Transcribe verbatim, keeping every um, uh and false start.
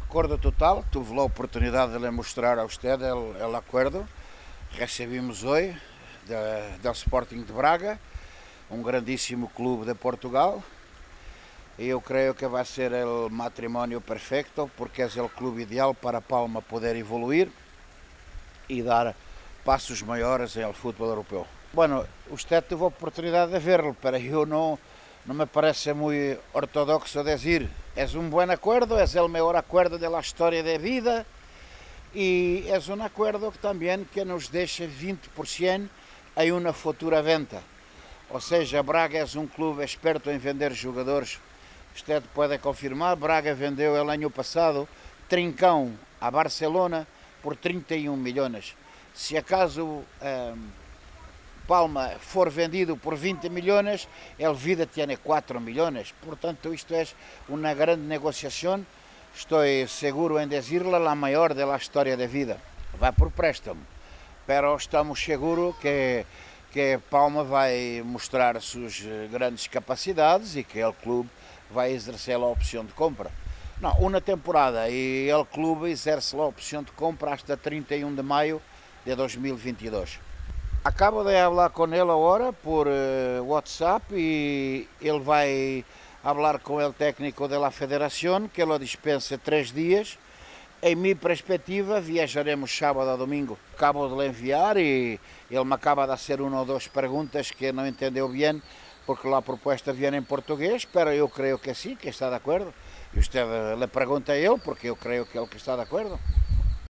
acordo total, tuve a oportunidade de lhe mostrar a usted el, el acordo. Recebimos hoje do Sporting de Braga, um grandíssimo clube de Portugal. E eu creio que vai ser o matrimónio perfeito, porque é o clube ideal para Palma poder evoluir e dar passos maiores no futebol europeu. Bueno, usted teve a oportunidade de verlo, pero eu não, não me parece muito ortodoxo dizer é um bom acordo, é o melhor acordo da história da vida e é um acordo que também que nos deixa vinte por cento em uma futura venda. Ou seja, Braga é um clube experto em vender jogadores. Usted pode confirmar, Braga vendeu el ano passado Trincão a Barcelona por trinta e um milhões. Se acaso um, Palma for vendido por vinte milhões, el Vida tem quatro milhões. Portanto, isto é uma grande negociação. Estou seguro em dizer-la, a maior da história da vida. Vai por préstamo, mas estamos seguros que que Palma vai mostrar suas grandes capacidades e que o clube vai exercer a opção de compra. Não, uma temporada e o clube exerce a opção de compra até trinta e um de maio de dois mil e vinte e dois. Acabo de falar com ele agora por uh, WhatsApp e ele vai falar com o técnico da federação que ele dispensa três dias. Em minha perspectiva, viajaremos sábado a domingo. Acabo de lhe enviar e ele me acaba de fazer uma ou duas perguntas que não entendeu bem, porque a proposta vem em português, mas eu creio que sim, que está de acordo. E você lhe pergunta a ele, porque eu creio que ele está de acordo.